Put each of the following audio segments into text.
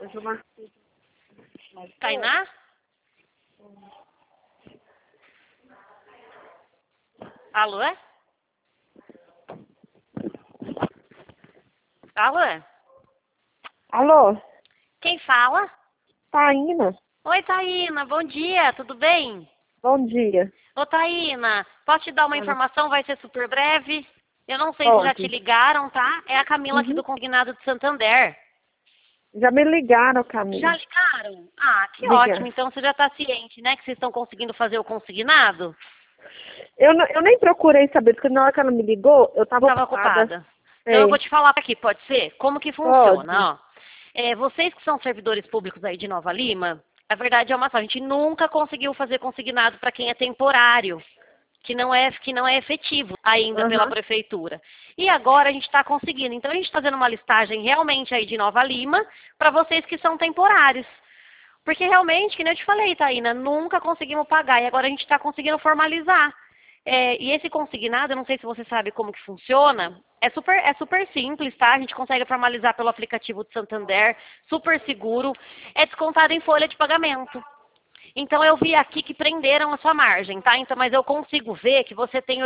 Tainá? Alô? Alô? Alô, Quem fala? Taína? Oi, Taína, bom dia, tudo bem? Bom dia. Ô, Taína, posso te dar uma Ah, informação? Vai ser super breve. Eu não sei se já te pode. ligaram, tá? É a Camila aqui Uhum. do Consignado de Santander. Já me ligaram, Já Camila. ligaram? Ah, que ótimo. Ligaram. Então você já está ciente, né, que vocês estão conseguindo fazer o consignado? Eu nem procurei saber, porque na hora que ela me ligou, eu estava Estava ocupada. ocupada. Então eu É, vou te falar aqui, pode ser? Como que pode. funciona, ó. Vocês que são servidores públicos aí de Nova Lima, a verdade é uma só, a gente nunca conseguiu fazer consignado para quem é temporário, que não é efetivo ainda pela Aham. prefeitura. E agora a gente está conseguindo. Então a gente está fazendo uma listagem realmente aí de Nova Lima para vocês que são temporários. Porque realmente, que nem eu te falei, Taína, nunca conseguimos pagar e agora a gente está conseguindo formalizar. E esse consignado, eu não sei se você sabe como que funciona, é super simples, tá? A gente consegue formalizar pelo aplicativo de Santander, super seguro, é descontado em folha de pagamento. Então eu vi aqui que prenderam a sua margem, tá? Então, mas eu consigo ver que você tem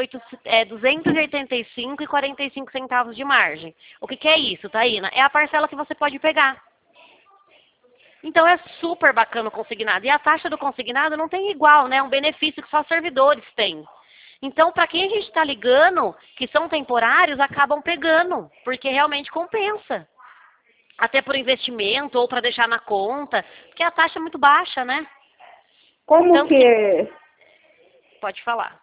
285,45 centavos de margem. O que é isso, Taína? É a parcela que você pode pegar. Então é super bacana o consignado. E a taxa do consignado não tem igual, né? É um benefício que só servidores têm. Então, para quem a gente está ligando, que são temporários, acabam pegando, porque realmente compensa. Até por investimento ou para deixar na conta, porque a taxa é muito baixa, né? Como Tanto que que. é? Pode falar.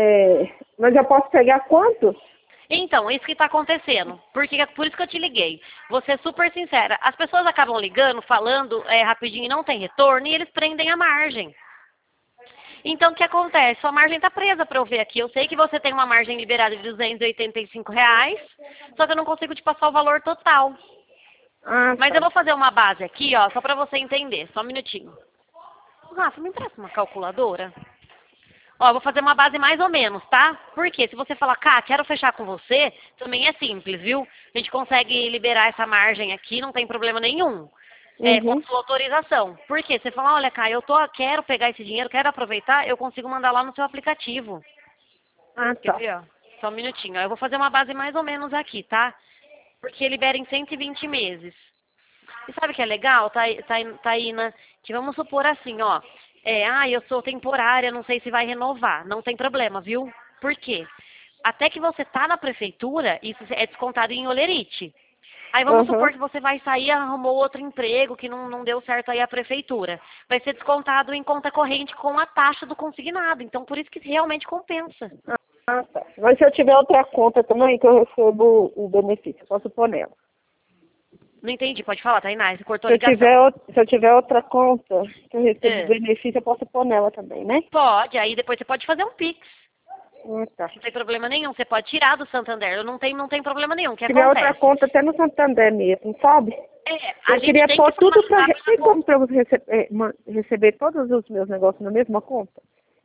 Mas eu posso pegar quanto? Então, isso que está acontecendo. Por isso que eu te liguei. Vou ser super sincera. As pessoas acabam ligando, falando rapidinho e não tem retorno, e eles prendem a margem. Então, o que acontece? Sua margem está presa para eu ver aqui. Eu sei que você tem uma margem liberada de R$ 285, só que eu não consigo te passar o valor total. Ah, Mas eu tá. vou fazer uma base aqui, ó, só para você entender. Só um minutinho. Rafa, me empresta uma calculadora? Ó, eu vou fazer uma base mais ou menos, tá? Porque se você falar, cá, quero fechar com você, também é simples, viu? A gente consegue liberar essa margem aqui, não tem problema nenhum. Com Uhum. sua autorização. Por quê? Você fala, olha, cá, quero pegar esse dinheiro, quero aproveitar, eu consigo mandar lá no seu aplicativo. Ah, Quer tá. ver, ó? Só um minutinho. Ó, eu vou fazer uma base mais ou menos aqui, tá? Porque libera em 120 meses. E sabe o que é legal, Taína? Que vamos supor assim, ó. Eu sou temporária, não sei se vai renovar. Não tem problema, viu? Por quê? Até que você tá na prefeitura, isso é descontado em olerite. Aí vamos supor Aham. que você vai sair e arrumou outro emprego que não deu certo aí a prefeitura. Vai ser descontado em conta corrente com a taxa do consignado. Então, por isso que realmente compensa. Ah, tá. Mas se eu tiver outra conta também, que eu recebo o benefício, eu posso pôr nela. Não entendi, pode falar, Tainá, você cortou a ligação. Se eu tiver outra conta que eu recebo É. benefício, eu posso pôr nela também, né? Pode, aí depois você pode fazer um Pix. Ah, tá. Não tem problema nenhum. Você pode tirar do Santander. Não tem problema nenhum. O que Se tiver outra acontece? conta até no Santander mesmo, sabe? A Eu gente queria tem que pôr tudo para... formalizar pela Tem como conta. para você receber todos os meus negócios na mesma conta?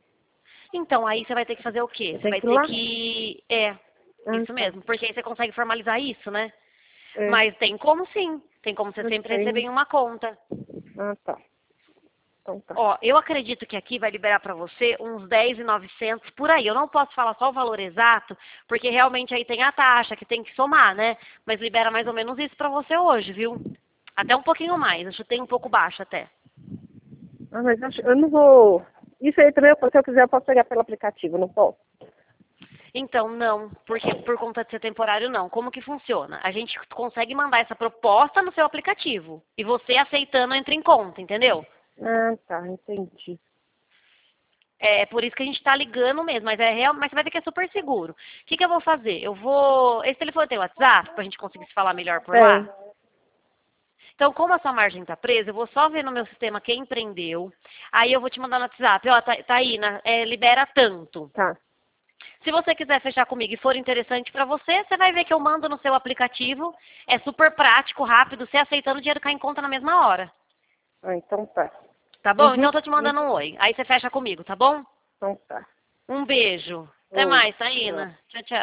Então, aí você vai ter que fazer o quê? Eu Você tenho vai que ir ter lá? que... Ah, Isso tá. mesmo. Porque aí você consegue formalizar isso, né? É, Mas tem como sim. Tem como você não sempre receber tem. em uma conta. Ah, tá. Então tá. Ó, eu acredito que aqui vai liberar para você uns 10.900 por aí. Eu não posso falar só o valor exato, porque realmente aí tem a taxa que tem que somar, né? Mas libera mais ou menos isso para você hoje, viu? Até um pouquinho mais. Eu chutei um pouco baixo até. Ah, mas eu não vou... Isso aí também, se eu quiser, eu posso pegar pelo aplicativo, não posso? Então, não, porque por conta de ser temporário, não. Como que funciona? A gente consegue mandar essa proposta no seu aplicativo. E você aceitando entra em conta, entendeu? Ah, tá. Entendi. É por isso que a gente está ligando mesmo, mas mas você vai ver que é super seguro. O que eu vou fazer? Esse telefone tem WhatsApp, para a gente conseguir se falar melhor por lá? Tem. Então, como a sua margem está presa, eu vou só ver no meu sistema quem prendeu. Aí eu vou te mandar no WhatsApp, ó, Taína, libera tanto. Tá. Se você quiser fechar comigo e for interessante para você, você vai ver que eu mando no seu aplicativo. É super prático, rápido, você aceitando o dinheiro cai em conta na mesma hora. Ah, então tá. Tá bom? Então Uhum. eu tô te mandando um oi. Aí você fecha comigo, tá bom? Então tá. Um beijo. Até Oi. mais, Taína. Tchau, tchau.